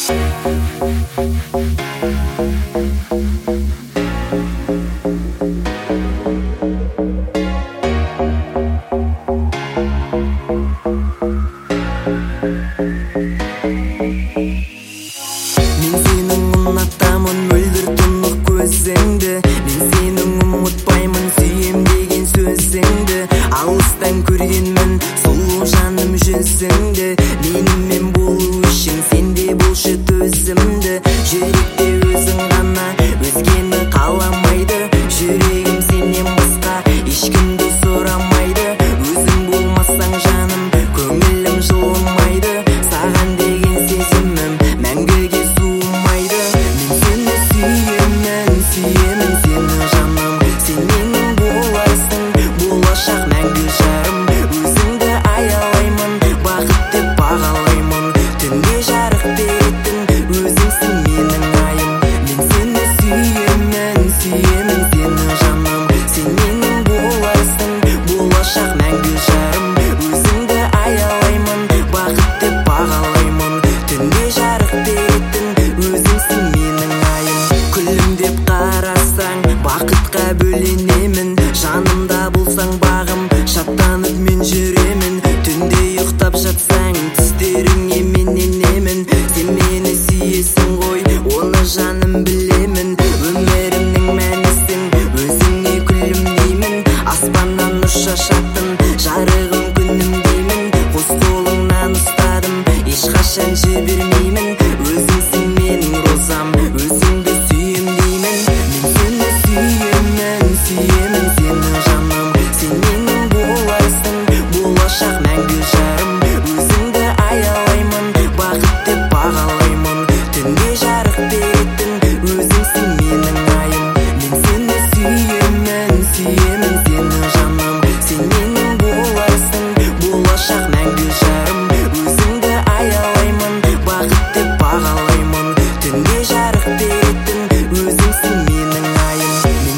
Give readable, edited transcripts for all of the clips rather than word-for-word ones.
Ұнатамын мөлдір тұнық көзіңді, мен сенің ұмытпаймын сүйем деген сөзіңді. Алыстан көргенмін сұлу жаным жүзіңді, менімен болу үшін сенде болшы төзімді. Жүректе өзің ғана өзгені қаламайды, жүрегім сенен басқа ешкімді сұрамайды. Өзің болмасаң жаным көңілім жылымайды, саған деген сезімім мәңгіге суымайды. Сүйемін сені жаным, сен менің боларсың, болашақ мәңгі жарым. Өзіңді аялаймын, бақыт деп бағалаймын, түнде жарық беретін өзіңсің менің айым. Мен сені сүйемін сені жаным, сен менің боларсың, болашақ мәңгі жарым. Өзіңді аялаймын, бақыт деп бағалаймын, түнде жарық беретін өзіңсің менің айым. Күлімдеп қарасаң бақытқа бөленемін, жанымда болсаң бағым шаттанып мен жүремін. Түнде ұйықтап жатсаң түстеріңе мен енемін, сен мені сүйесің ғой, оны жаным білемін. Өмірімнің мәнісің, өзіңе күлімдеймін, аспаннан нұр шашатын жарығым күнім деймін. Қос қолыңнан ұстадым, ешқашан жібермеймін, өзіңсің менің розам, өзіңді сүйемін сені жаным, сен менің боларсың, болашақ мәңгі жарым. Өзіңді аялаймын, бақыт деп бағалаймын, түнде жарық беретін өзіңсің менің айым. Мен сені сүйемін сені жаным, сен менің боларсың, болашақ мәңгі жарым. Өзіңді аялаймын, бақыт деп бағалаймын, түнде жарық беретін өзіңсің менің айым.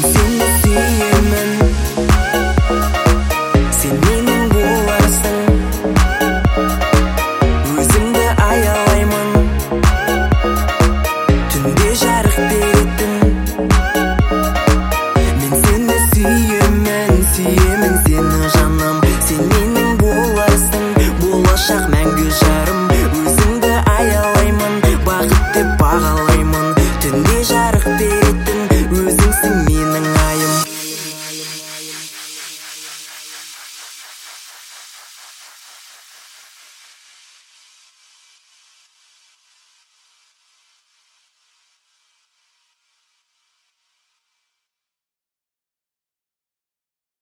Сен менің боларсың, өзіңді аялаймын, түнде жарық беретін. Мен сені сүйемін сені жаным, сен менің боларсың, болашақ мәңгі жарым. Өзіңді аялаймын, бақыт деп бағалаймын.